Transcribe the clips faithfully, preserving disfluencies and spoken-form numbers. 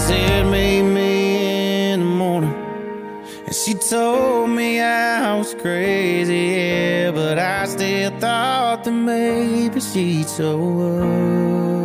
said meet me in the morning. And she told me I was crazy, yeah, but I still thought that maybe she'd show up.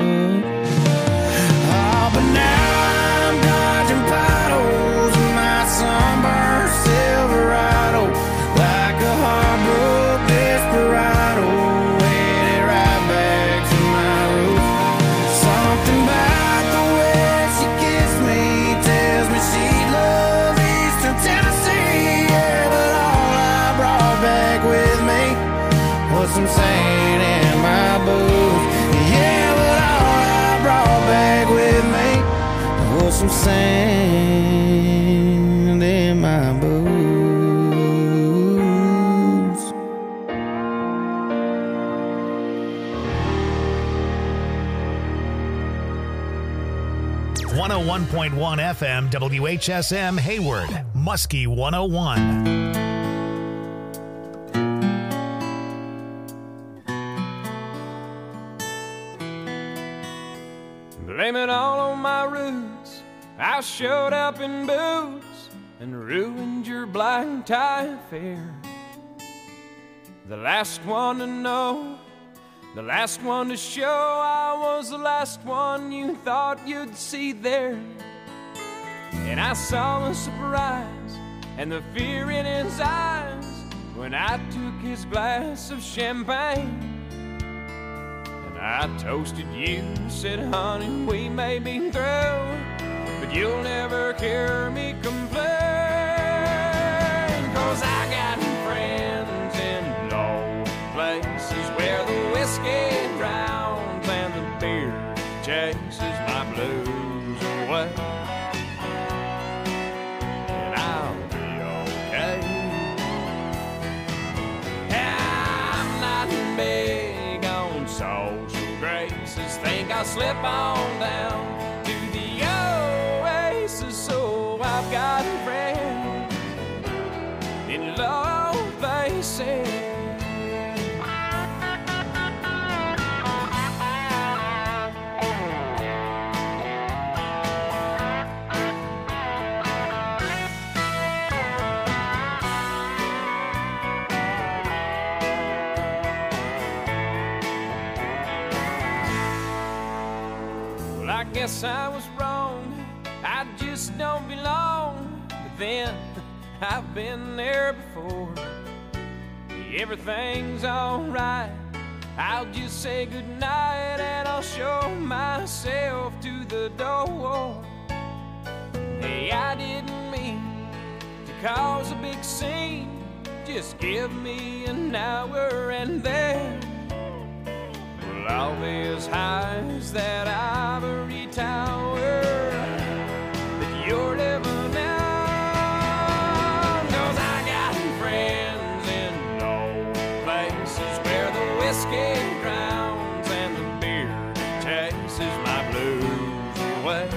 Oh, but now I'm dodging potholes in my sunburned Silverado, like a heartbroken desperado, headed right back to my roots. Something about the way she kissed me tells me she loves Eastern Tennessee, yeah, but all I brought back with me was some sand in my boots. Yeah, but all I brought back with me was some sand in my boots. one oh one point one F M W H S M Hayward, Muskie one oh one. Blame it all on my roots. I showed up in boots and ruined your black tie affair. The last one to know, the last one to show, I was the last one you thought you'd see there. And I saw the surprise and the fear in his eyes when I took his glass of champagne. I toasted you, said, honey, we may be through, but you'll never hear me complain. Cause I got friends in low places where the whiskey drowns and the beer chases my blues away. And I'll be okay. I'm not big on social graces, think I'll slip on down to the oasis. So I've got friends in low places. I guess I was wrong, I just don't belong. But then, I've been there before. Everything's alright, I'll just say goodnight and I'll show myself to the door. Hey, I didn't mean to cause a big scene, just give me an hour and then all these highs that ivory tower that you're living on. Cause I got friends in low places where the whiskey drowns and the beer chases my blues away.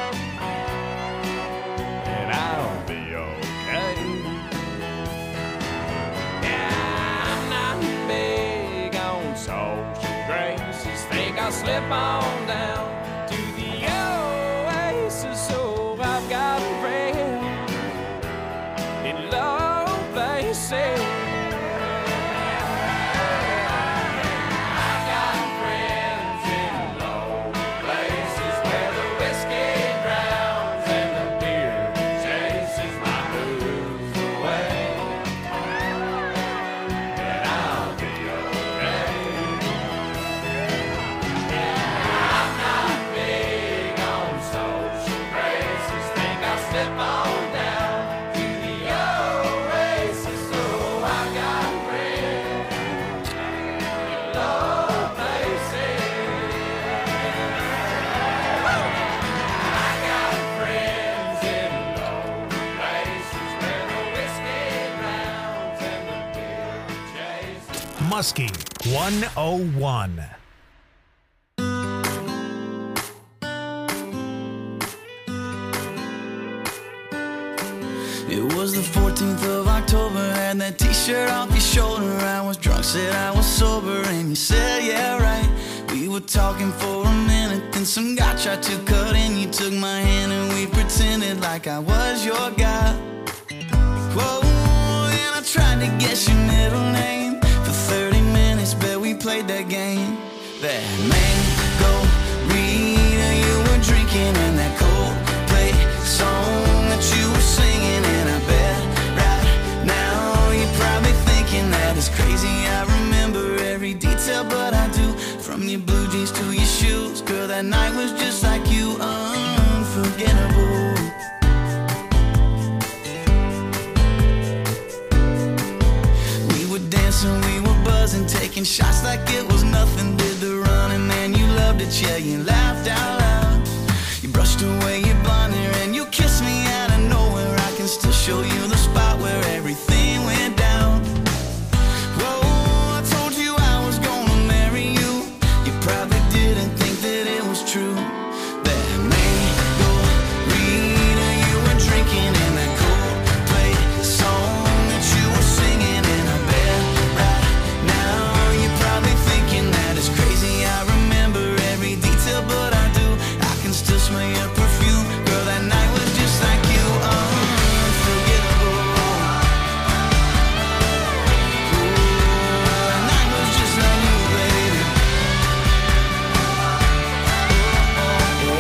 And I'll be okay. Yeah, I'm not big on social graces, think I'll slip on down to the oasis. So I've got friends in low places. I've got friends in low places where the whiskey drowns and the beer chases my blues away. And I'll be okay. Slip on down to the oasis. So I've got friends in low places. I got friends in low places where the whiskey drowns and the beer chases. Muskie one oh one. It was the fourteenth of October, had that t-shirt off your shoulder. I was drunk, said I was sober, and you said, yeah, right. We were talking for a minute, then some guy tried to cut in. You took my hand and we we pretended like I was your guy. Whoa, and I tried to guess your middle name. For thirty minutes, bet we played that game. That mango Rita you were drinking and that Coldplay song that you were singing. And I bet right now you're probably thinking that it's crazy I remember every detail, but I do. From your blue jeans to your shoes, girl, that night was just like you, unforgettable. We were dancing, we were buzzing, taking shots like it was nothing. Did the running, man, you loved it, yeah, you laughed out loud. You brushed away your blonde hair and you kissed me out of nowhere. I can still show you the spot where everything went down. Whoa, I told you I was gonna marry you. You probably didn't think that it was true. That mango Rita you were drinking and that Coldplay song that you were singing. And I bet right now you're probably thinking that it's crazy I remember every detail, but I do. I can still smell your perfume. Girl, that night was just like you, unforgettable. Ooh, that night was just like you, baby. Oh,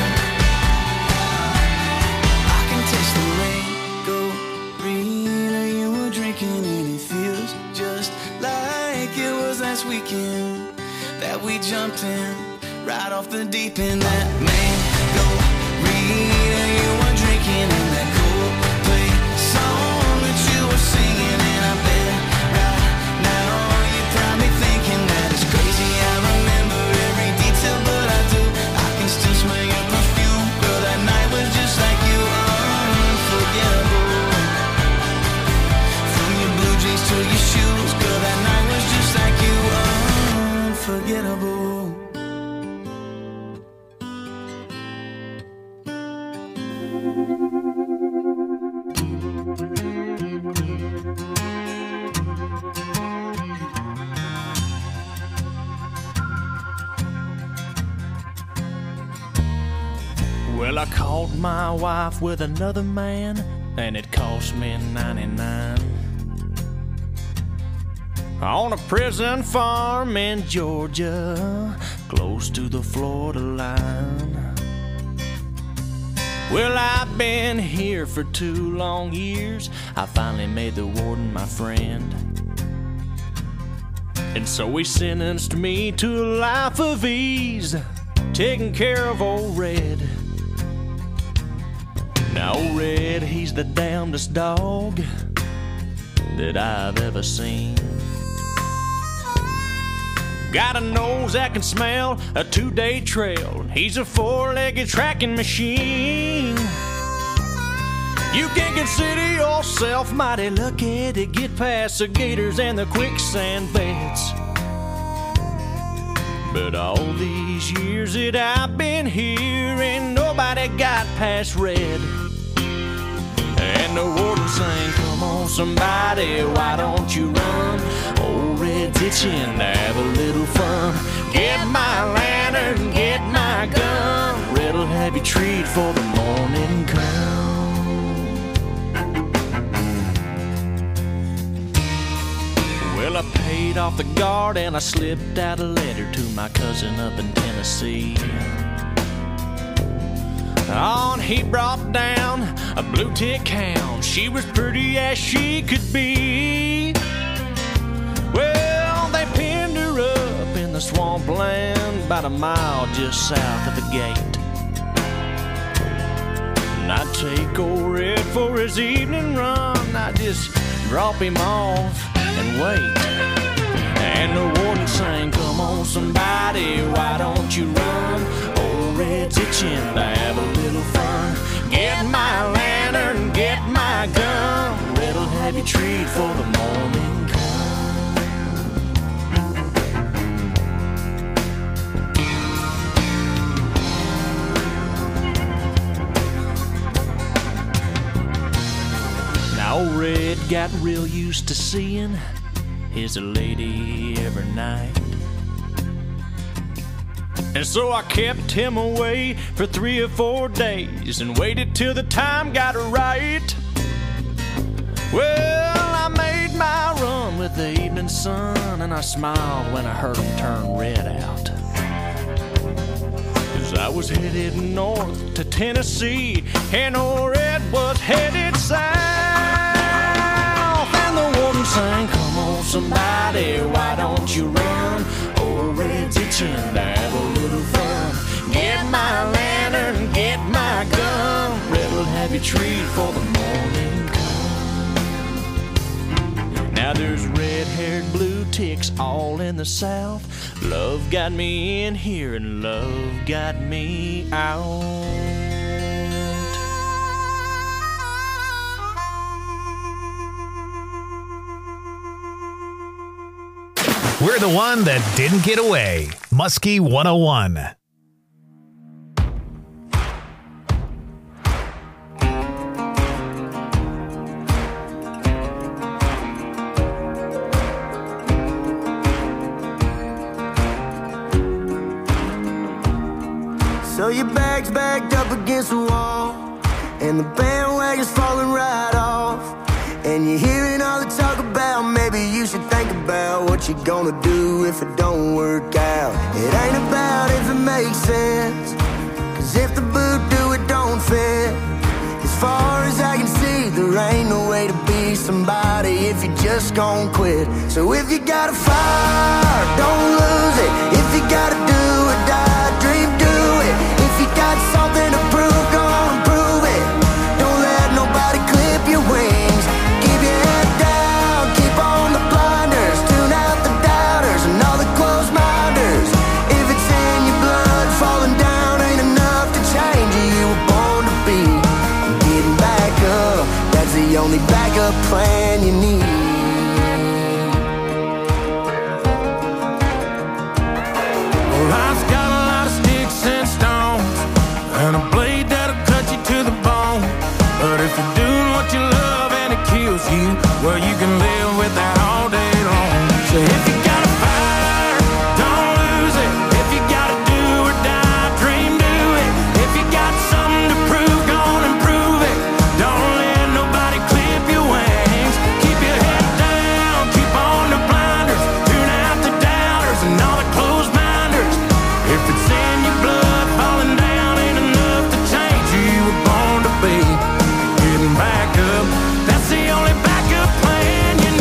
yeah. I can taste the mango Rita you were drinking, and it feels just like it was last weekend that we jumped in right off the deep end. That mango Rita you were drinking and that Coldplay song that you were singing. And I bet right now you're probably thinking that it's crazy I remember every detail, but I do. I can still smell your perfume. Girl, that night was just like you, unforgettable. From your blue jeans to your shoes, girl, that night was just like you, unforgettable. Well, I caught my wife with another man, and it cost me ninety-nine. On a prison farm in Georgia, close to the Florida line. Well, I've been here for two long years. I finally made the warden my friend. And so he sentenced me to a life of ease, taking care of old Red. Now old Red, he's the damnedest dog that I've ever seen. Got a nose that can smell a two-day trail. He's a four-legged tracking machine. You can consider yourself mighty lucky to get past the gators and the quicksand beds. But all these years that I've been here, ain't nobody got past Red. And the warden sang, come on somebody, why don't you run? Old Red's itching to have a little fun. Get my lantern, get my gun. Red'll have you treat for the morning come. Well, I paid off the guard and I slipped out a letter to my cousin up in Tennessee. On he brought down a blue tick hound. She was pretty as she could be. Well, they pinned her up in the swampland about a mile just south of the gate. And I'd take old Red for his evening run. I'd just drop him off and wait. And the warden sang, come on somebody, why don't you run? Old Red's itching to have a little fun. Get my lantern, get my gun. Red'll have you treat for the morning come. Now old Red got real used to seeing his lady every night. And so I kept him away for three or four days and waited till the time got right. Well, I made my run with the evening sun, and I smiled when I heard him turn red out. Cause I was headed north to Tennessee, and old Red was headed south. And the woman sang, come on somebody, why don't you run? Old Red's itching to have a little fun. Get my lantern, get my gun, Red'll have you treat for the morning come. Now there's red-haired blue ticks all in the south. Love got me in here and love got me out. We're the one that didn't get away. Muskie one oh one. So your bag's backed up against the wall, and the bandwagon's falling right off, and you're hearing all the talk about maybe you should think about what you're gonna do if it don't work out. It ain't about if it makes sense, cause if the boot do it don't fit. As far as I can see, there ain't no way to be somebody if you just gon' quit. So if you got a fire, don't lose it. If you gotta do or die, dream, do it. If you got something to prove, go on and prove it. Don't let nobody clip your wings. Keep your head down, keep on the blinders. Tune out the doubters and all the closed minders. If it's in your blood, falling down ain't enough to change you. You were born to be. And getting back up, that's the only backup plan you need. Life's got a lot of sticks and stones, and a blade that'll cut you to the bone. But if you're doing what you love and it kills you, well, you can live with that all day long. So if you got a fire, don't lose it. If you gotta do or die, dream, do it. If you got something to prove, go on and prove it. Don't let nobody clip your wings. Keep your head down, keep on the blinders. Tune out the doubters and all the closed minders. If it's in your blood, falling down ain't enough to change who you were born to be. Getting back up, that's the only backup plan you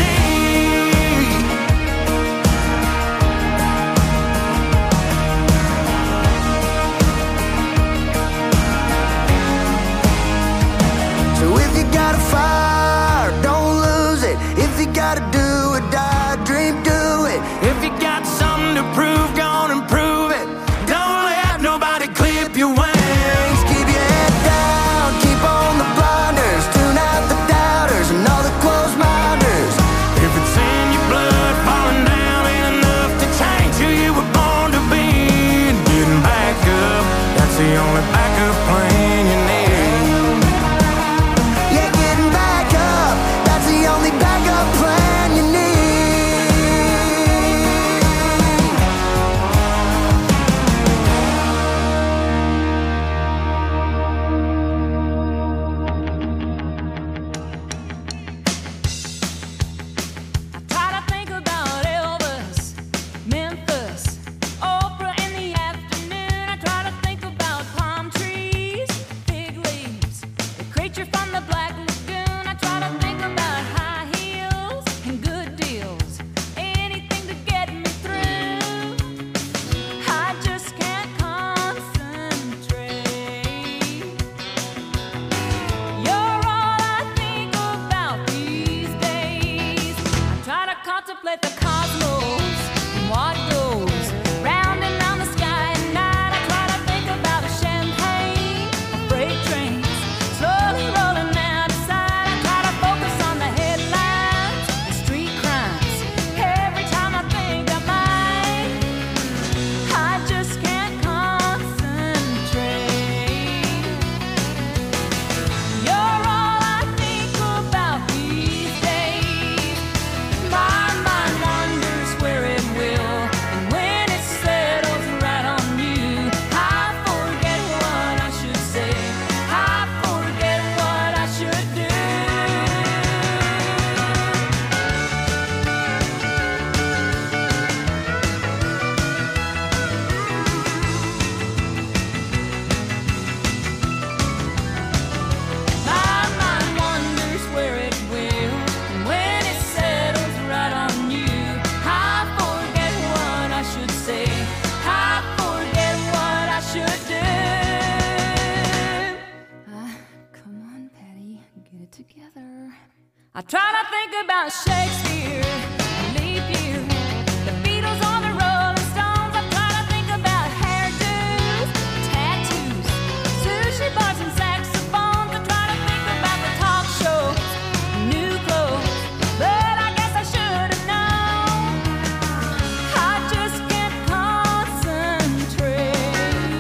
together. I try to think about Shakespeare, leap year, the Beatles on the Rolling Stones. I try to think about hairdos, tattoos, sushi bars and saxophones. I try to think about the talk shows, new clothes, but I guess I should have known. I just can't concentrate.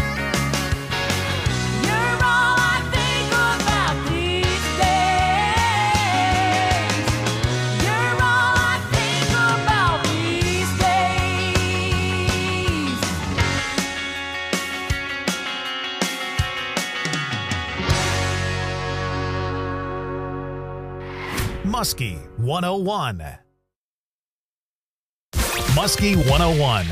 You're all I think about these days. You're all I think about these days. Muskie one oh one. Muskie one oh one.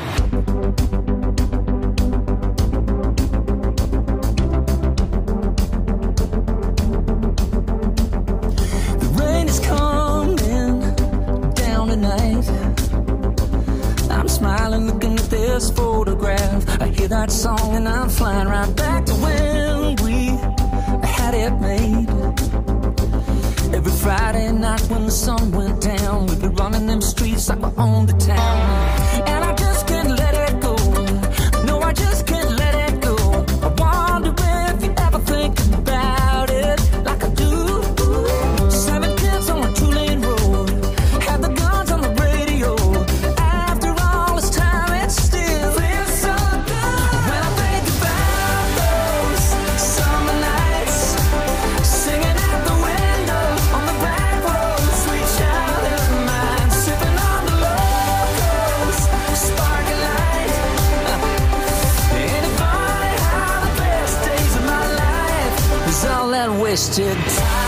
The rain is coming down tonight. I'm smiling looking at this photograph. I hear that song and I'm flying right back to when we had it made. Every Friday night when the sun went down, we'd be running them streets like we owned the town. And I just can't let it go. No, I just can't let it go. I wonder if you ever think about it like I do. Seven kids on a two-lane road, had the guns on the radio. After all this time, it still feels so good. When I think about those summer nights, singing out the window on the back road, sweet childhood of mine, sipping on the locals, sparking light. Ain't it funny how the best days of my life is all that wasted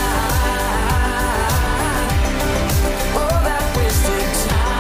time? All that wasted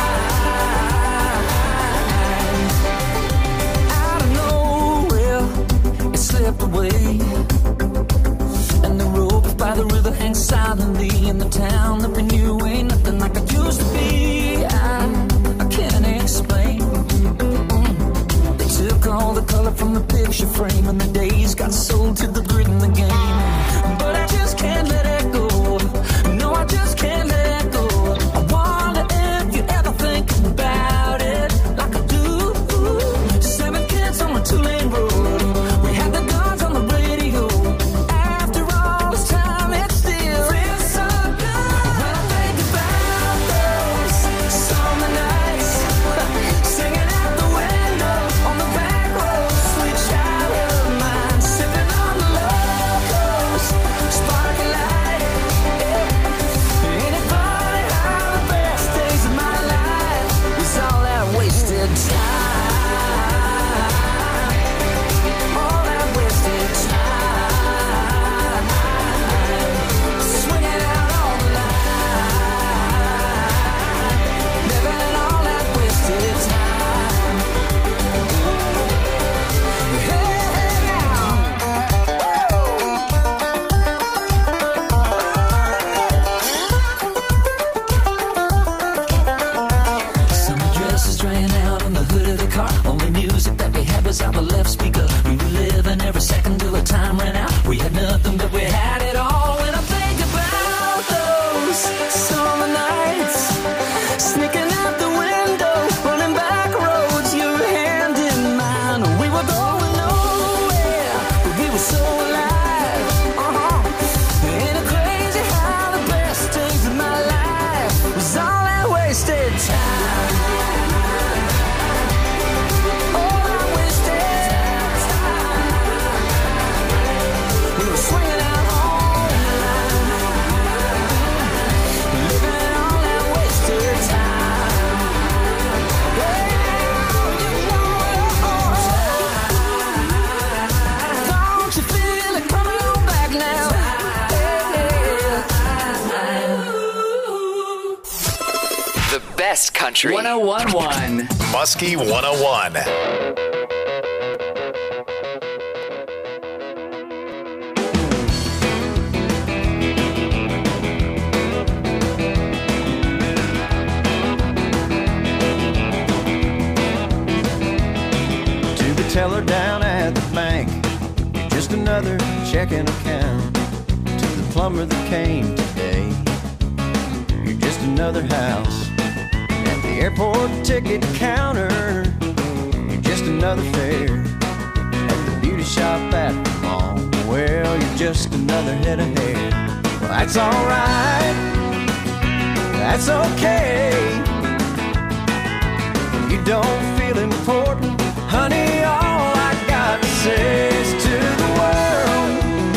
time. Out of nowhere, it slipped away. And the rope by the river hangs silently in the town that we knew ain't nothing like it used to be. I, I can't explain. Mm. They took all the color from the picture frame and the days got sold to the grid in the game. But I just can't let it go. No, I just can't let it go. I wonder if you ever think about it like I do. Seven kids on a two-lane road, we had the guns on the radio. After all this time, it still feels so good. When I think about those summer nights, singing out the window on the back road, sweet childhood of mine, sipping on the locals, sparking light. Ain't it funny how the best days of my life is all that wasted time? All that wasted time. Swinging out on the line, living all that wasted time. Hey, now. Summer dresses drying out on the hood of the car. Only music that we had was out the left speaker. We were living every second till the time ran out. We had nothing, but we had it all. When I think about those summer nights, sneaking out the window, running back roads, your hand in mine. We were going nowhere, but we were so alive. Uh-huh. Ain't it crazy how the best days of my life was all that wasted time? All that wasted time. We were swinging out on the line, living all that wasted time. Yeah, you know it. Don't you feel it coming on back now? The best country. one oh one point one. Muskie one oh one. To the teller down at the bank, you're just another checking account. To the plumber that came today. You're just another house at the airport ticket counter. You're just another fare at the beauty shop at the mall. Well, you're just another head of hair. Well, that's alright, that's okay. You don't feel important, honey, all I got to say is to the world,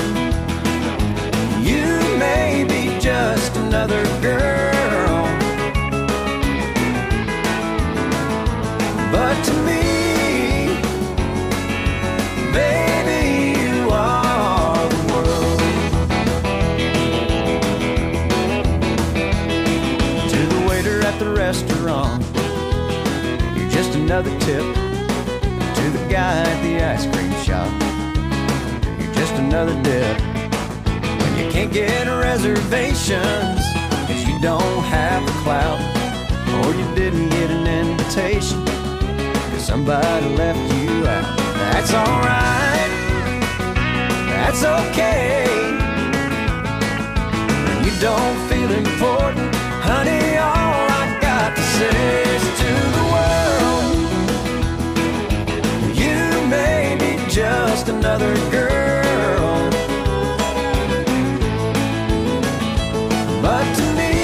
you may be just another girl, but to me, baby, you are the world. To the waiter at the restaurant, you're just another tip. To the guy at the ice cream shop, you're just another dip. When you can't get reservations, cause you don't have the clout, or you didn't get an invitation, cause somebody left you out. That's alright, that's okay. When you don't feel important, honey, all I got to say is to the world, you may be just another girl, but to me,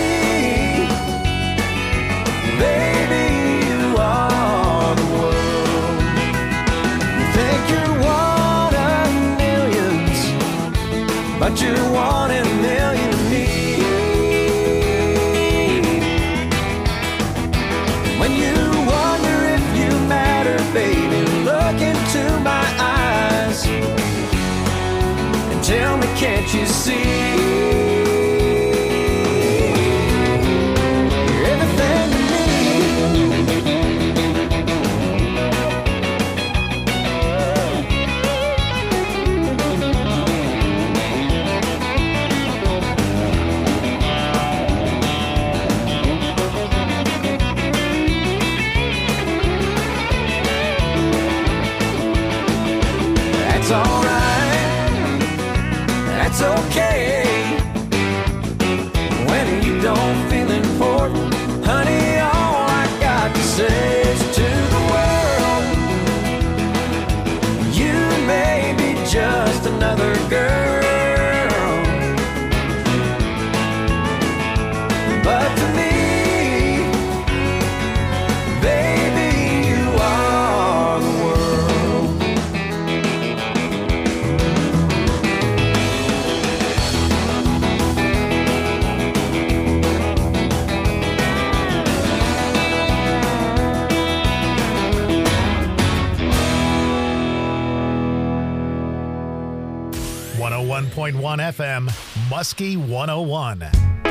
baby, you are the world. You think you're one of millions, but you're one in a million to me. When you wonder if you matter, baby, look into my eyes and tell me, can't you see? You're everything to me. That's alright, that's okay. When you don't feel important, honey, all I got to say is to the world, you may be just another girl, but to me, baby, you are the world. one oh one point one F M, Muskie one oh one.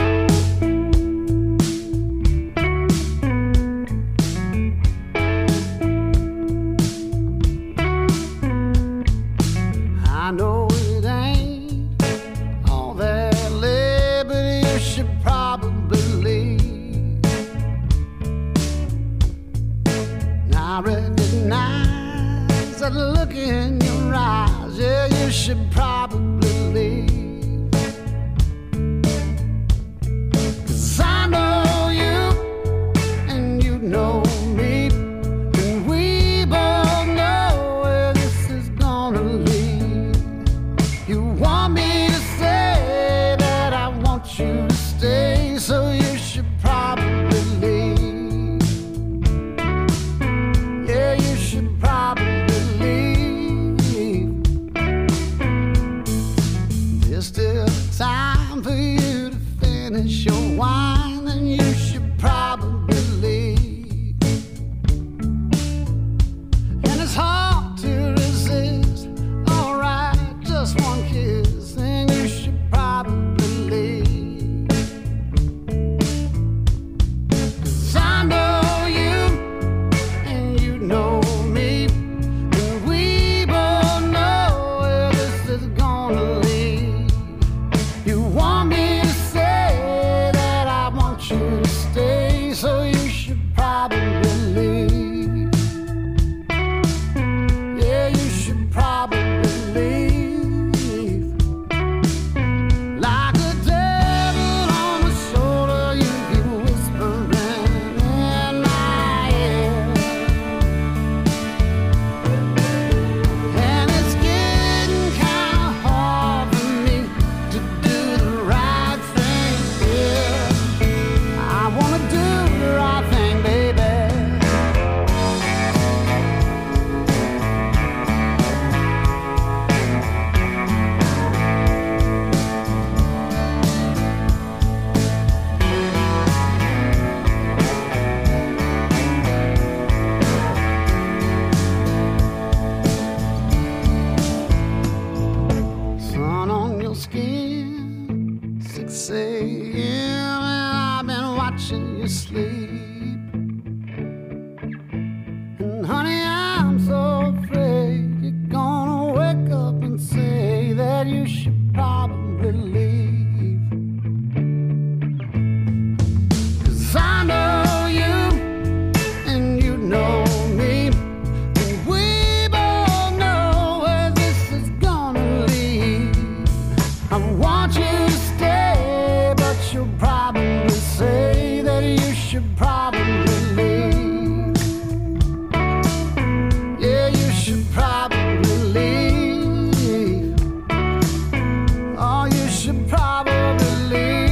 I know it ain't all that lit, but you should probably leave. And I recognize that look in your eyes, yeah, you should probably leave. 'Cause I know you, and you know me, and we both know where this is gonna lead. You want me to say that I want you to stay, so you should probably leave. Yeah, you should probably leave. There's still time for you to finish your wine, and you should probably leave. And it's hard to resist. Alright, just one kiss, and you should probably leave. 'Cause I know you, and you know me, and we both know where this is gonna lead. You want me to say that I want you to stay, so you should probably leave. Yeah, you should probably leave. saying, I've been watching you sleep. And honey, I'm so afraid you're gonna wake up and say that you should probably leave. 'Cause I know you and you know me, and we both know where this is gonna lead. I want you to stay, but you'll probably say that you should probably leave. Yeah, you should probably leave. Oh, you should probably leave.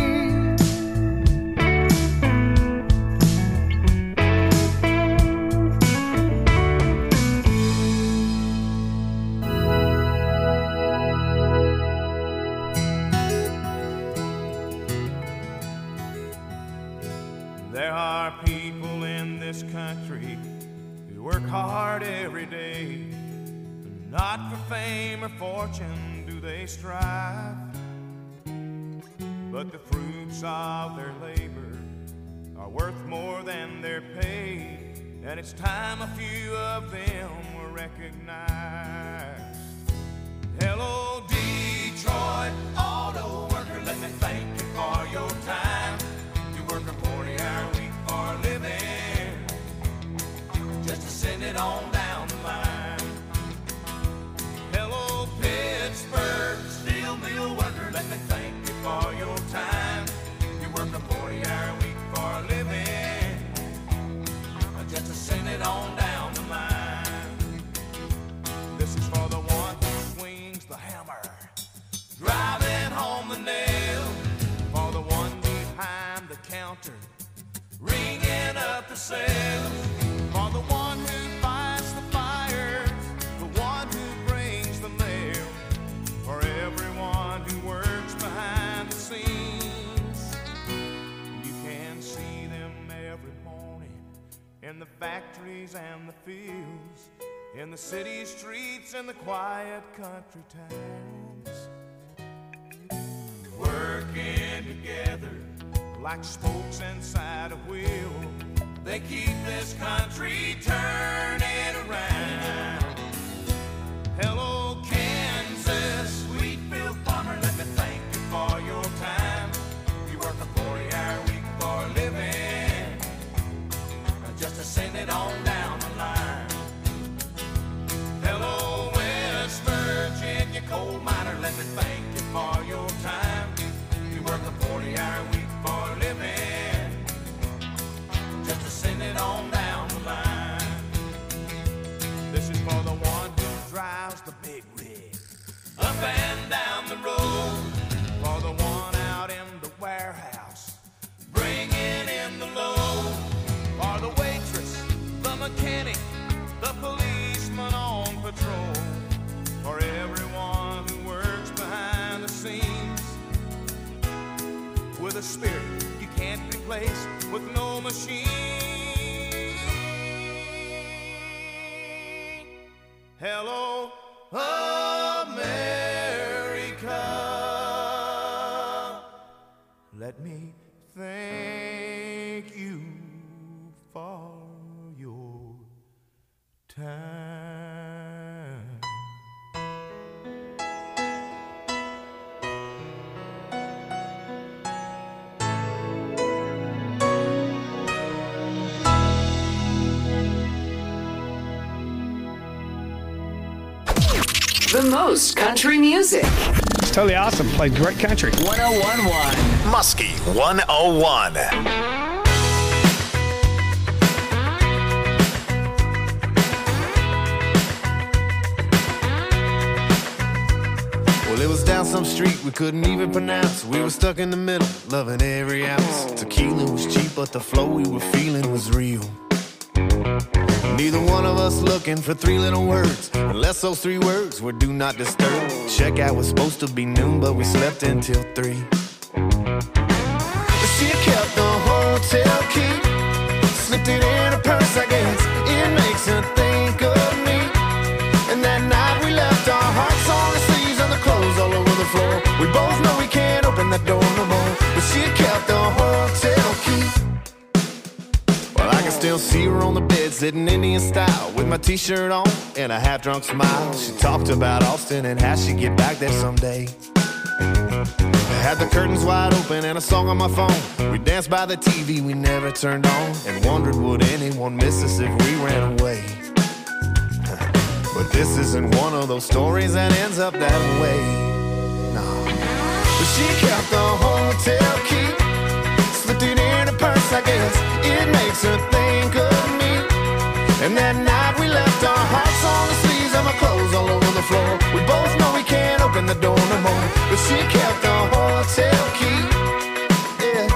There are people in this country who work hard every day, and not for fame or fortune do they strive, but the fruits of their labor are worth more than their pay, and it's time a few of them were recognized. Hello, Detroit auto worker, let me thank you for your time. You work a forty-hour week for a living, just to send it on down the line. Hello, Pittsburgh steel mill worker, let me thank you for your time. You work a forty-hour week for a living, just to send it on down the line. This is for the one who swings the hammer, driving home the nail. For the one behind the counter, ringing up the sales. For the one who fights the fires, the one who brings the mail. For everyone who works behind the scenes. You can see them every morning in the factories and the fields, in the city streets and the quiet country towns, working together like spokes inside a wheel. They keep this country turning around. Hello, Kansas, Wheatfield farmer, let me thank you for your time. You work a forty-hour week for a living, just to send it on down the line. Hello, West Virginia coal miner, let me thank you for your time. You work a forty-hour week for a living, just to send it on down the line. This is for the one who drives the big rig up and down the road. For the one out in the warehouse, bringing in the load. For the waitress, the mechanic, the policeman on patrol. For everyone who works behind the scenes, with a spirit you can't replace with no machine. Hello, America. Let me thank you for your time. The most country music. It's totally awesome. Played great country. one oh one point one Muskie one oh one. Well, it was down some street we couldn't even pronounce. We were stuck in the middle, loving every ounce. Tequila was cheap, but the flow we were feeling was real. Neither one of us looking for three little words, unless those three words were do not disturb. Checkout was supposed to be noon, but we slept until three. She kept the hotel key, slipped it in her purse, I guess. It makes her think of me. And that night we left our hearts on the sleeves and the clothes all over the floor. We both know we can't open that door no more. sitting Indian style with my t-shirt on and a half-drunk smile. She talked about Austin and how she'd get back there someday. I had the curtains wide open and a song on my phone. We danced by the T V we never turned on and wondered would anyone miss us if we ran away. But this isn't one of those stories that ends up that way. No. But she kept the hotel key, slipped it in her purse, I guess it makes her think of me. And that night we left our hearts on the sleeves and my clothes all over the floor. We both know we can't open the door no more, but she kept the hotel key. Yeah.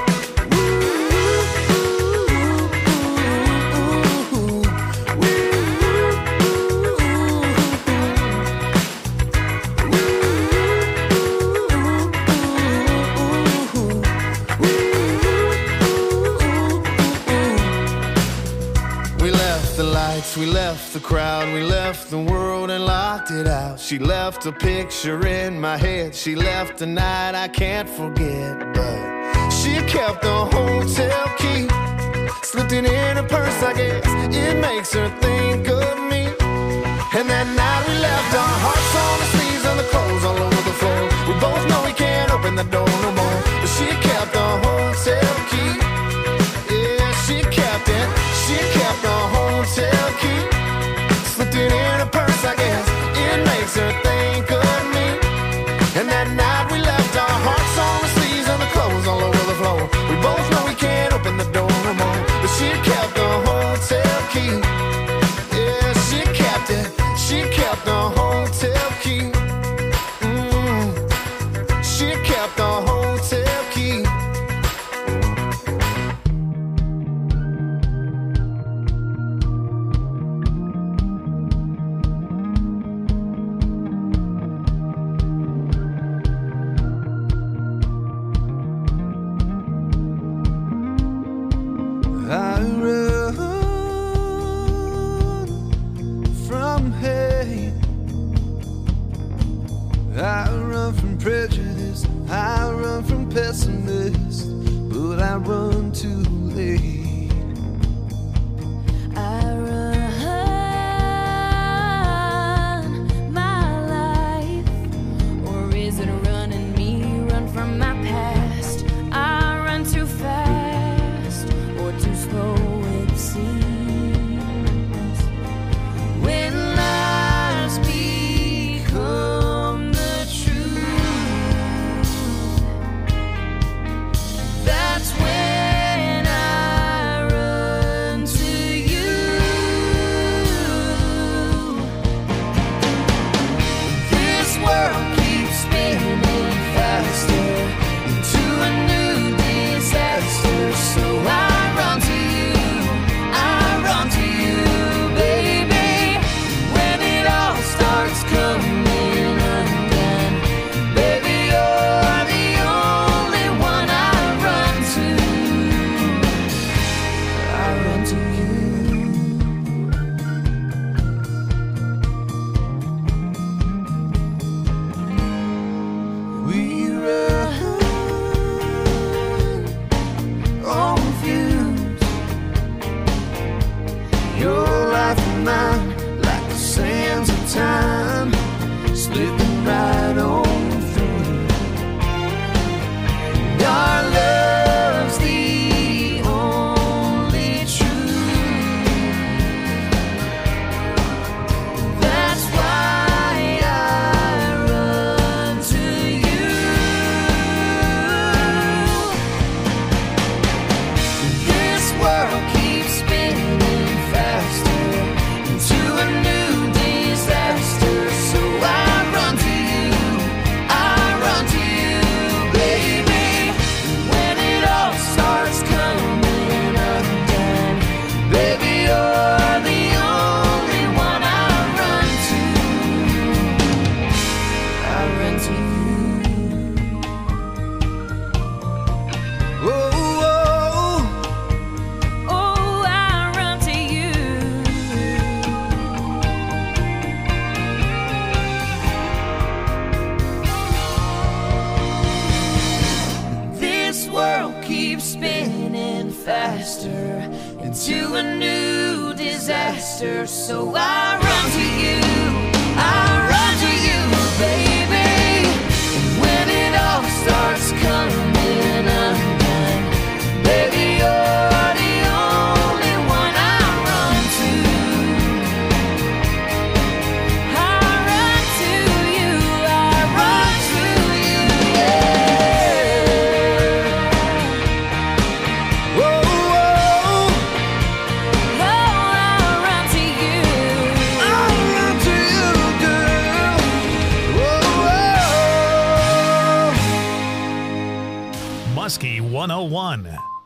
We left the crowd, we left the world and locked it out. She left a picture in my head, she left a night I can't forget. But she kept the hotel key, slipped it in her purse, I guess it makes her think of me. And that night we left our hearts on the sleeves and the clothes all over the floor. We both know we can't open the door no more, but she kept the hotel key. Yeah, she kept it, she kept the hotel key, slipped it in her purse, I guess it makes her think of me. And that night we left our hearts on the sleeves and the clothes all over the floor. We both know we can't open the door no more, but she kept the hotel key. Yeah, she kept it, she kept the hotel key. Mm, she kept the hotel key. I run from hate, I run from prejudice, I run from pessimists, but I run too late. I run my life, or is it running me? Run from my past. I run too fast, or too slow it seems. When lies become the truth, that's when faster into a new disaster. So I run to you, I run to you, baby. When it all starts coming undone, baby, you're the only one I run to. I run to you, I run to you, yeah. Whoa, whoa. Oh, I run to you. I run to you, girl. Whoa, whoa. Muskie one oh one.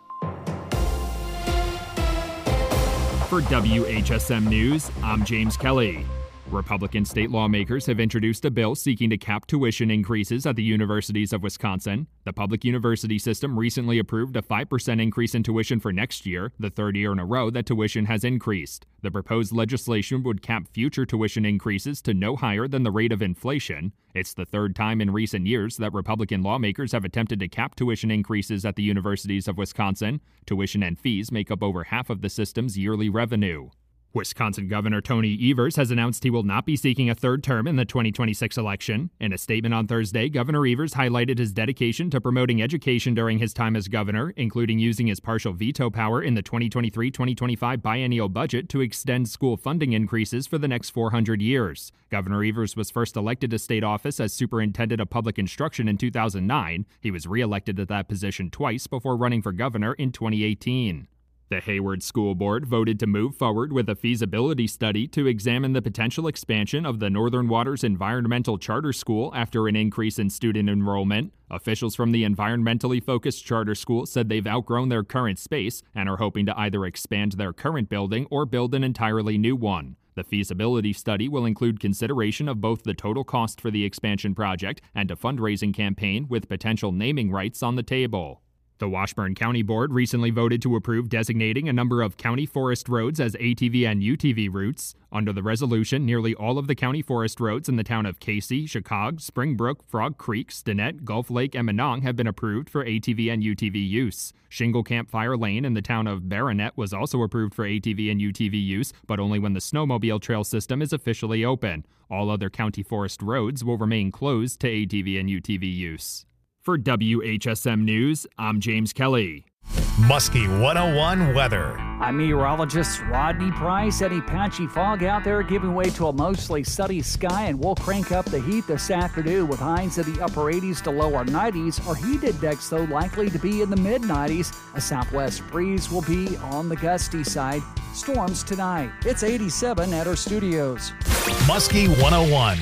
For W H S M News, I'm James Kelly. Republican state lawmakers have introduced a bill seeking to cap tuition increases at the universities of Wisconsin. The public university system recently approved a five percent increase in tuition for next year, the third year in a row that tuition has increased. The proposed legislation would cap future tuition increases to no higher than the rate of inflation. It's the third time in recent years that Republican lawmakers have attempted to cap tuition increases at the universities of Wisconsin. Tuition and fees make up over half of the system's yearly revenue. Wisconsin Governor Tony Evers has announced he will not be seeking a third term in the twenty twenty-six election. In a statement on Thursday, Governor Evers highlighted his dedication to promoting education during his time as governor, including using his partial veto power in the twenty twenty-three twenty twenty-five biennial budget to extend school funding increases for the next four hundred years. Governor Evers was first elected to state office as superintendent of public instruction in two thousand nine. He was reelected to that position twice before running for governor in twenty eighteen. The Hayward School Board voted to move forward with a feasibility study to examine the potential expansion of the Northern Waters Environmental Charter School after an increase in student enrollment. Officials from the environmentally focused charter school said they've outgrown their current space and are hoping to either expand their current building or build an entirely new one. The feasibility study will include consideration of both the total cost for the expansion project and a fundraising campaign with potential naming rights on the table. The Washburn County Board recently voted to approve designating a number of county forest roads as A T V and U T V routes. Under the resolution, nearly all of the county forest roads in the town of Casey, Chicago, Springbrook, Frog Creek, Stinnett, Gulf Lake, and Monong have been approved for A T V and U T V use. Shingle Campfire Lane in the town of Baronet was also approved for A T V and U T V use, but only when the snowmobile trail system is officially open. All other county forest roads will remain closed to A T V and U T V use. For W H S M News, I'm James Kelly. Muskie one oh one weather. I'm meteorologist Rodney Price. Any patchy fog out there giving way to a mostly sunny sky, and we'll crank up the heat this afternoon with highs in the upper eighties to lower nineties. Our heat index, though, likely to be in the mid nineties. A southwest breeze will be on the gusty side. Storms tonight. It's eighty-seven at our studios. Muskie one oh one.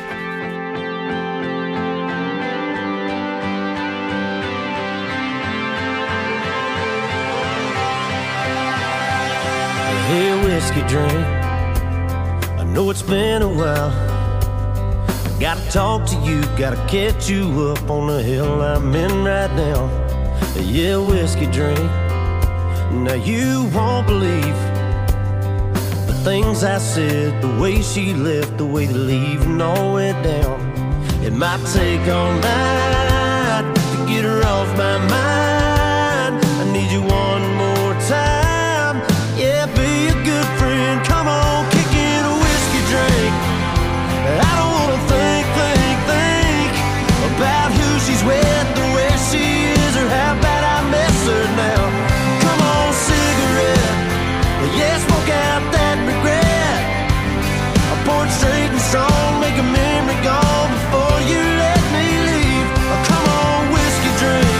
Hey, whiskey drink, I know it's been a while. I gotta talk to you, gotta catch you up on the hill I'm in right now. Yeah, whiskey drink, now you won't believe the things I said, the way she left, the way the leaving all went down. It might take all night to get her off my mind. I need you one more time. Yeah, be a good friend. Come on, kick in a whiskey drink. I don't wanna think, think, think about who she's with, or where she is, or how bad I miss her now. Come on, cigarette. Yeah, smoke out that regret. I pour it straight and strong, make a memory gone before you let me leave. Oh, come on, whiskey drink.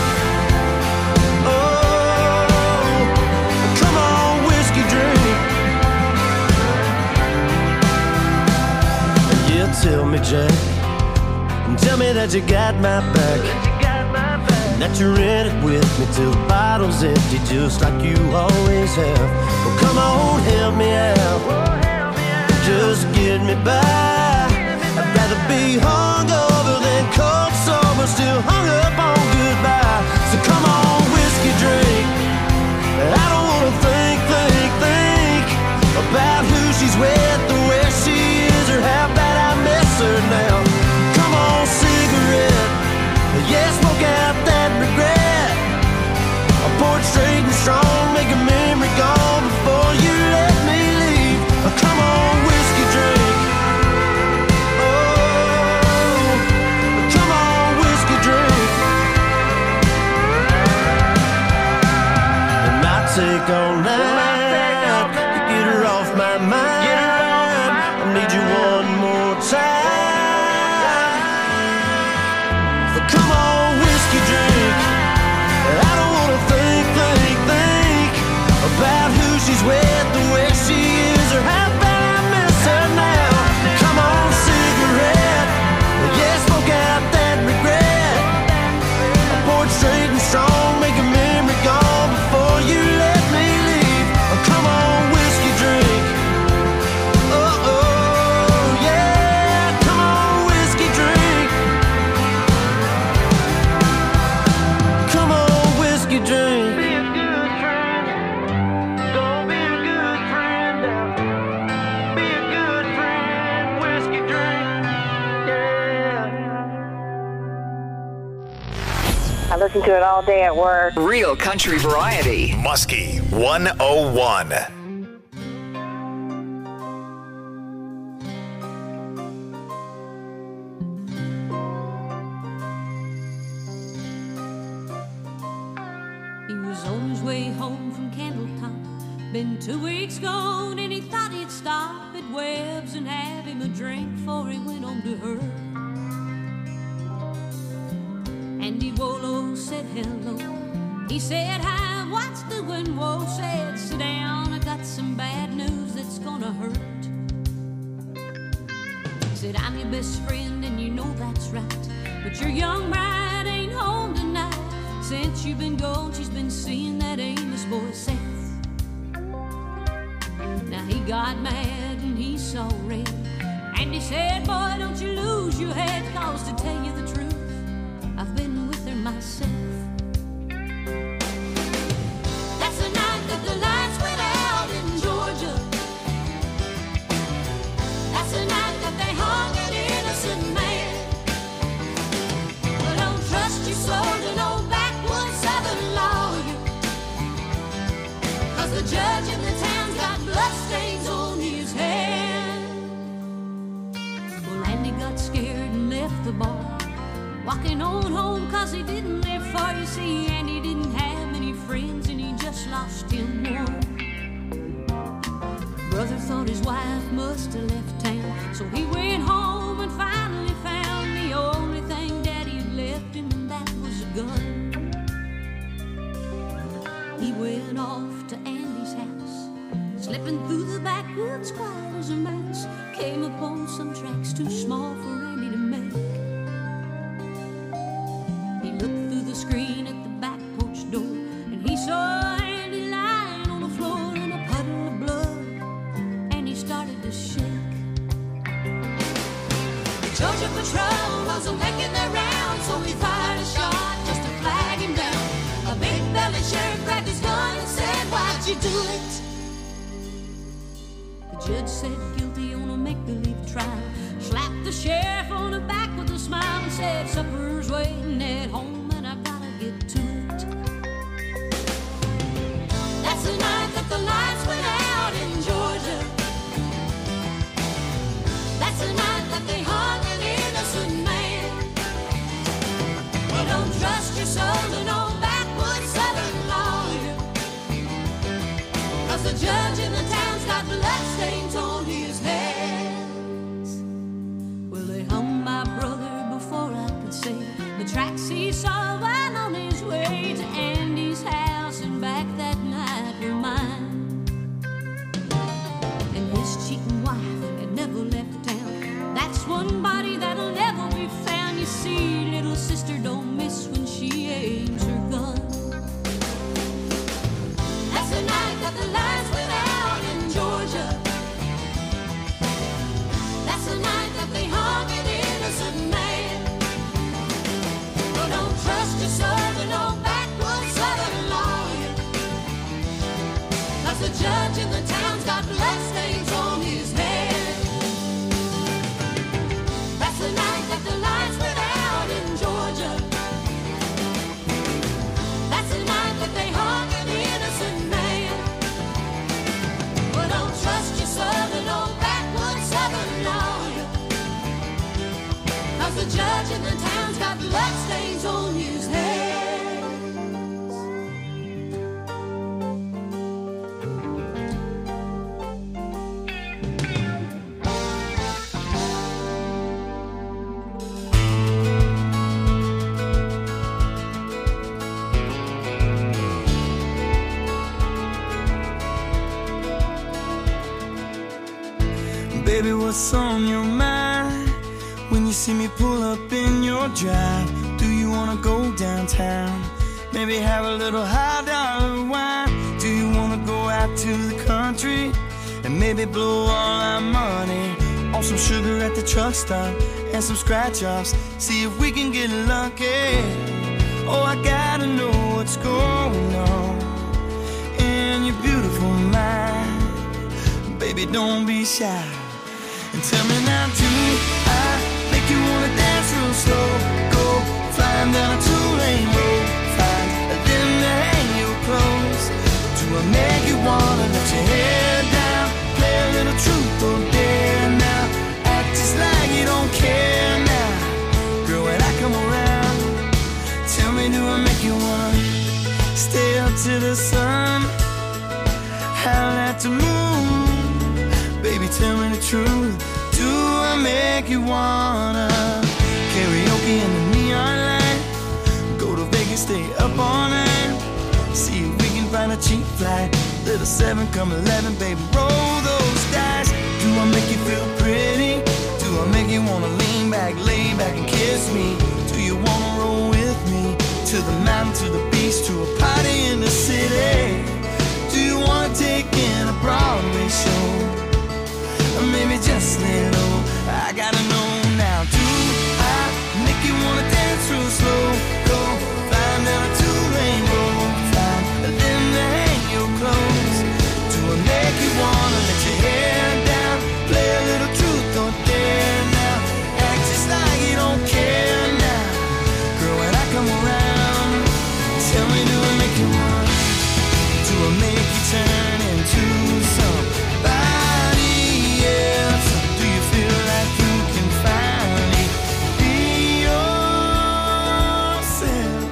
Tell me, Jack, and tell me that you got my back, and that you're in it with me till the bottle's empty, just like you always have. Well, come on, help me out, just get me by. I'd rather be hungover than cold sober, still hung up on goodbye. So come on, whiskey drink. I don't wanna think, think, think about who she's with, or where she is, or how bad I miss her now. Come on, cigarette. Yeah, smoke out that regret. I pour it straight and strong, I listen to it all day at work. Real country variety. Muskie one oh one. He was on his way home from Candletop. Been two weeks gone and he thought he'd stop at Webb's and have him a drink before he went on to her. Andy Wolo said hello. He said hi, what's doing? Whoa, said sit down, I got some bad news that's gonna hurt. He said I'm your best friend and you know that's right, but your young bride ain't home tonight. Since you've been gone, she's been seeing that Amos boy Seth. Now he got mad and he saw red, and he said, boy, don't you lose your head, cause to tell you the truth, I've been with her myself. That's the night that the lights went out in Georgia. That's the night that they hung an innocent man. But don't trust your soul to no backwoods southern lawyer, cause the judge in the town's got bloodstains on his hand. Well, Andy got scared and left the bar, walking on home cause he didn't live far. You see, and he didn't have many friends and he just lost him one. Brother thought his wife must have left town, so he went home and finally found the only thing Daddy had left him, and that was a gun. He went off to Andy's house, slipping through the backwoods quiet as a mouse, came upon some tracks too small for Andy to make. Looked through the screen at the back porch door, and he saw Andy lying on the floor in a puddle of blood, and he started to shake. The Georgia patrol wasn't making their round, so he fired a shot just to flag him down. A big-bellied sheriff grabbed his gun and said, why'd you do it? The judge said guilty on a make-believe trial, slapped the sheriff on the back with a smile and said, supper's waiting at home and I gotta get to it. That's the night that the lights went out in Georgia. That's the night that they hung an innocent man. Well, don't trust your soul to no backwoods southern lawyer, cause the judge in the town's got bloodstains on his hands. Well, they hung my brother before I could say the tracks he saw while on his way to Andy's house and back that night were mine. And his cheating wife had never left town. That's one body that'll never be found. You see, little sister don't miss when she aims her gun. That's the night that the lights went out in Georgia. That's the night that they hung an innocent man. Well, don't trust your soul to no backwoods southern lawyer, cause the judge in the town's got bloodstains on his head. That's the night that the lights went out in Georgia. That's the night that they hung an innocent man. Well, don't trust your soul to no backwoods southern lawyer, cause the judge in the town's got bloodstains on his hands. Baby, what's on your mind when you see me pull up in your drive? Do you wanna go downtown? Maybe have a little high dollar wine? Do you wanna go out to the country and maybe blow all our money on some sugar at the truck stop and some scratch offs? See if we can get lucky. Oh, I gotta know what's going on in your beautiful mind. Baby, don't be shy. And tell me now, do I make you wanna dance real slow? Go flying down a two-lane road. stay up to the sun, howl at the moon. Baby, tell me the truth, do I make you wanna karaoke in the neon light, go to Vegas, stay up all night, see if we can find a cheap flight, little seven come eleven, baby, roll those dice. Do I make you feel pretty? Do I make you wanna lean back, lay back and kiss me? Do you wanna roll with me to the mountain, to the beach, to a party in the city? Do you wanna take in a Broadway show? Or maybe just lay low, I gotta know now. Do I make you wanna dance real slow? Go flying down a two-lane road, flying, and then hang your clothes. Do I make you wanna let your hair down, play a little truth or dare now, act just like you don't care now? Girl, when I come around, tell me, do I make you want? Do I make you turn into somebody else? Do you feel like you can finally be yourself?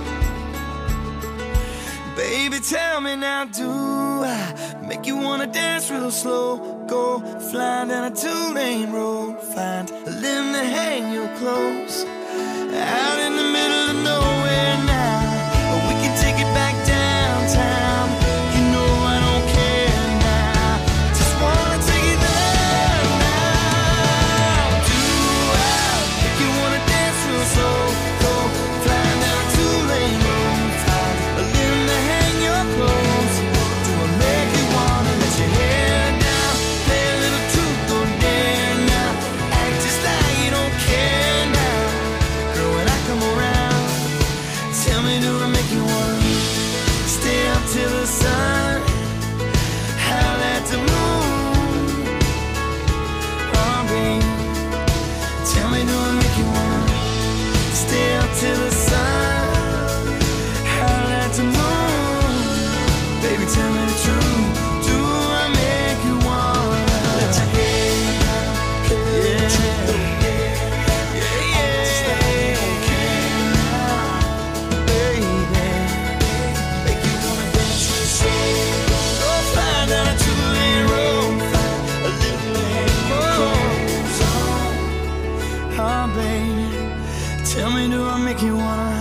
Baby, tell me now, do I make you wanna dance real slow? Go flying down a two-lane road, find a limb to hang your clothes, out in the middle of nowhere now. Or we can take it back downtown. You know I don't care now, just wanna take it there now. Do I make you wanna dance real slow? Go flying down a two-lane road, find a limb to hang your clothes. Do I make you wanna let your hair down, play a little truth or dare now, act just like you don't care now? Girl, when I come around, tell me, do I make you wanna stay up till the sun, howl at the moon? Oh, babe, tell me, do I make you wanna stay up till the sun, howl at the moon? Baby, tell me the truth, do I make you wanna let your hair down, yeah, yeah, yeah, just like you don't care now, baby, make you wanna dance real slow. Go flying down a two-lane road, find a little hang your clothes on. Oh, baby, tell me, do I make you wanna?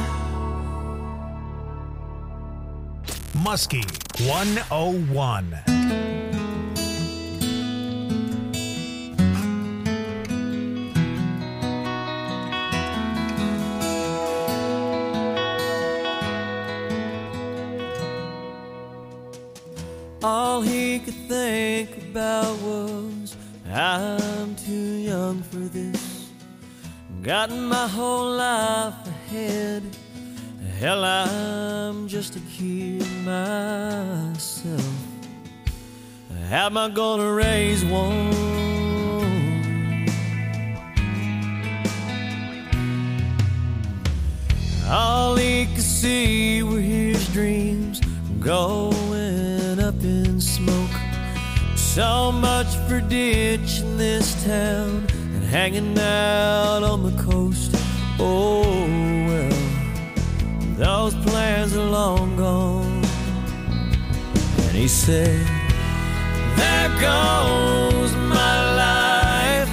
Muskie one oh one. All he could think about was, I'm too young for this. Got my whole life ahead. Hell, I'm just a kid myself. How am I gonna raise one? All he could see were his dreams going up in smoke. So much for ditching this town and hanging out on the coast. Oh well, those plans are long gone. And he said, there goes my life,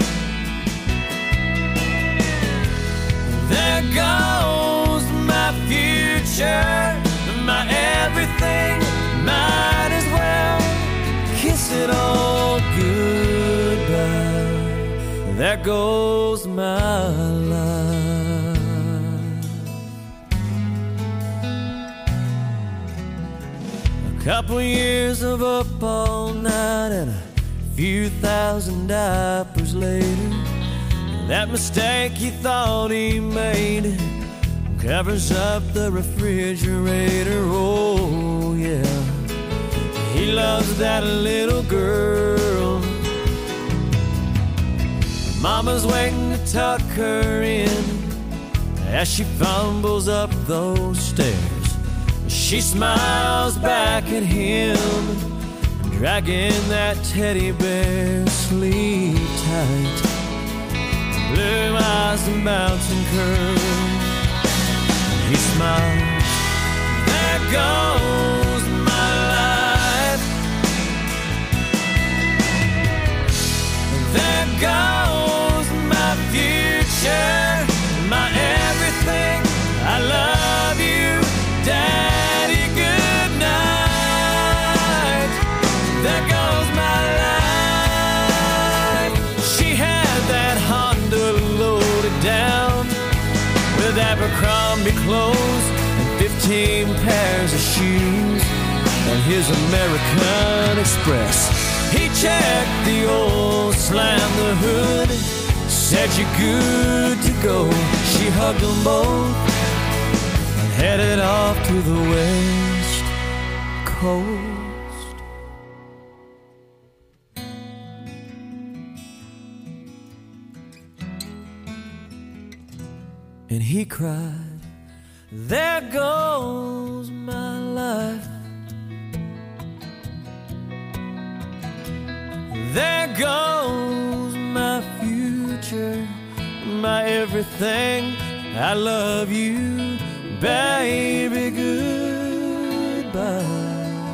there goes my future, my everything. Might as well kiss it all goodbye. There goes my life. A couple years of up all night and a few thousand diapers later, that mistake he thought he made covers up the refrigerator. Oh yeah, he loves that little girl. Mama's waiting to tuck her in as she fumbles up those stairs. She smiles back at him, dragging that teddy bear. Sleep tight, blue eyes and bouncing curls. He smiles, there goes Columbia clothes and fifteen pairs of shoes on his American Express. He checked the old, slammed the hood, said you're good to go. She hugged them both and headed off to the West Coast. And he cried, there goes my life. There goes my future, my everything. I love you, baby, goodbye.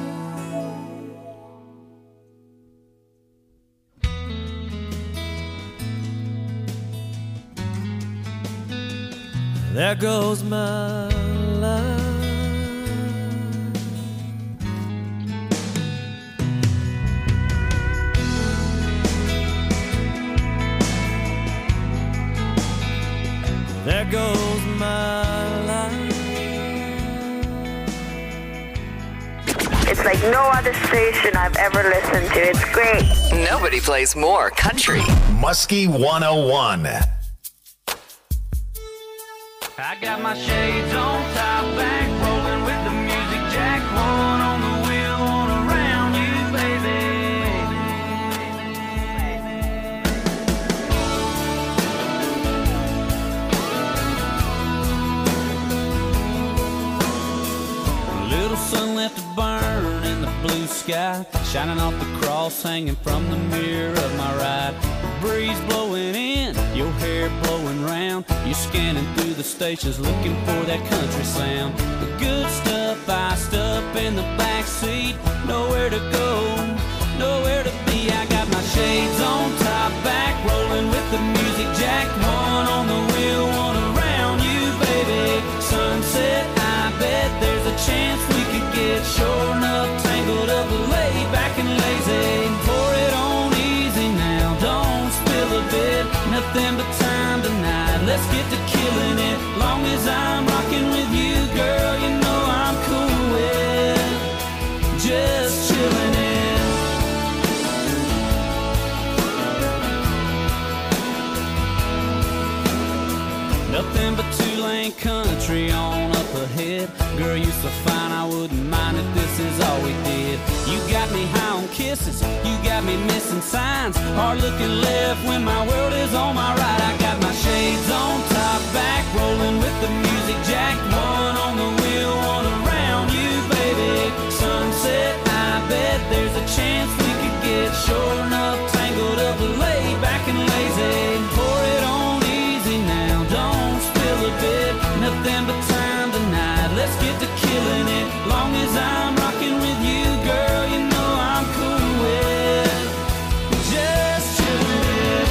There goes my life. There goes my life. It's like no other station I've ever listened to. It's great. Nobody plays more country. Muskie one oh one. I got my shades on, top back, rolling with the music jack, one on the wheel, one around you, baby. A little sun left to burn in the blue sky, shining off the cross hanging from the mirror of my ride. Breeze blowing in, your hair blowing round. You're scanning through the stations looking for that country sound. The good stuff iced up in the back seat. Nowhere to go, nowhere to be. I got my shades on, top back, rolling with the music jack. One on the wheel, one around you, baby. Sunset, I bet there's a chance we could get sure enough tangled up, laid back and lazy. Pour it on easy now, don't spill a bit. Nothing but time tonight, let's get to killing it. Long as I'm rocking with you, girl, you know I'm cool with just chilling it. Nothing but two-lane country on up ahead. Girl, you so fine, I wouldn't mind if this is all we did. You got me high on kisses, you got me missing signs. Hard looking left when my world is on my right. I got my shades on, top back, rolling with the music jack. One on the wheel, one around you, baby. Sunset, I bet there's a chance we could get sure enough tangled up, laid back and lazy. Pour it on easy now, don't spill a bit. Nothing but time tonight, let's get to killing it. Long as I'm rocking with you, girl, you know I'm cool with just chilling it.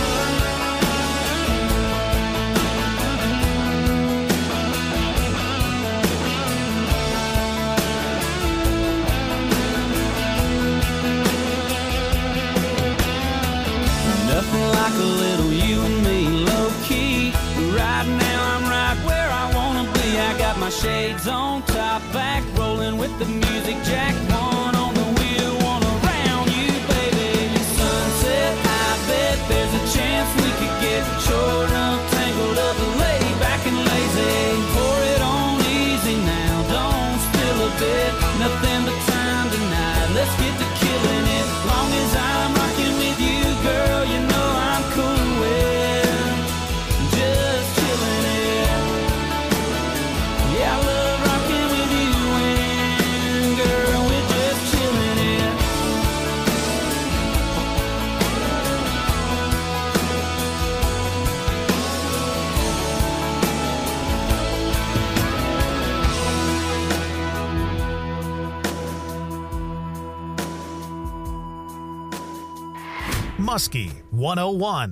Nothing like a little you and me, low key. Right now I'm right where I wanna be. I got my shades on, top back, rolling with the music jack. One on the wheel, one around you, baby. Sunset, I bet there's a chance we could get sure enough tangled up, laid back and lazy. Pour it on easy now, don't spill a bit. Nothing but time tonight, let's get to killing it. Long as I'm rocking with you, girl, you know I'm cool with just chilling it. Yeah, I love rocking with you and girl, we're just chilling it. Muskie one oh one.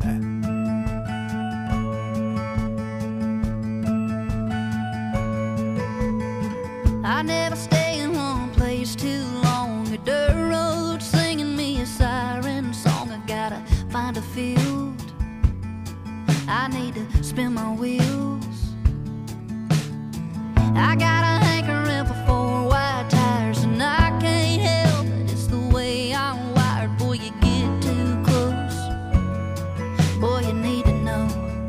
I never stay in one place too long. A dirt road singing me a siren song. I gotta find a field. I need to spin my wheels. I got a hankering for four white tires, and I can't help it, it's the way I'm wired. Boy, you get too close, boy, you need to know.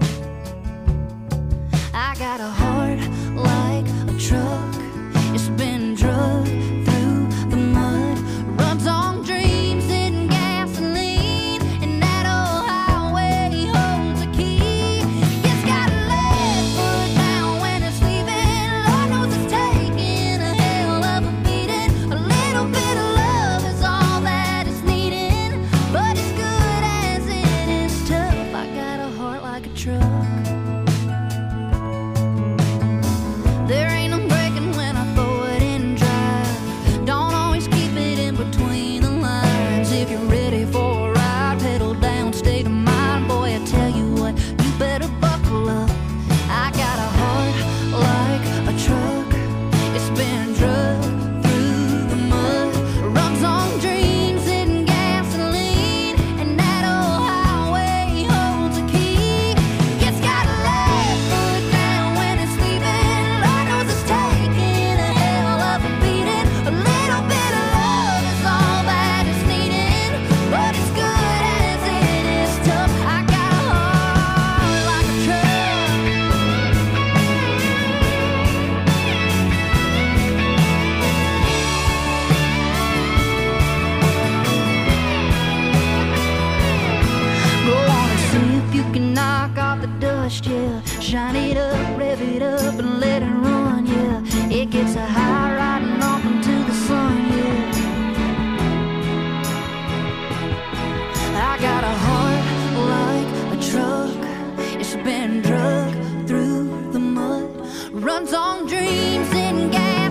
I got a heart like a truck, it's been drugged through the mud, runs on dreams and gasoline, and that old highway holds a key. It's got a left foot down when it's leaving, Lord knows it's taking a hell of a beating. A little bit of love is all that it's needing, but as good as it is tough, I got a heart like a truck. There ain't no breaking when I throw it in drive. Don't always keep it in between the lines. If you're ready for a ride, pedal down, state of mind. Boy, I tell you what, you better buckle up. I got a heart like a truck, it's been drugged through the mud, runs on dreams and gasoline, and that old highway holds a key. It's got a left foot down when it's leaving, Lord knows it's taking a hell of a beating. A little bit of love is all that it's needing, but as good as it is tough, I got a heart like a truck. Go on and see if you can knock off the dust, yeah. Shine it up, rev it up, and let it run, yeah. It gets a high riding off into the sun, yeah. I got a heart like a truck, it's been drugged through the mud, runs on dreams and gas.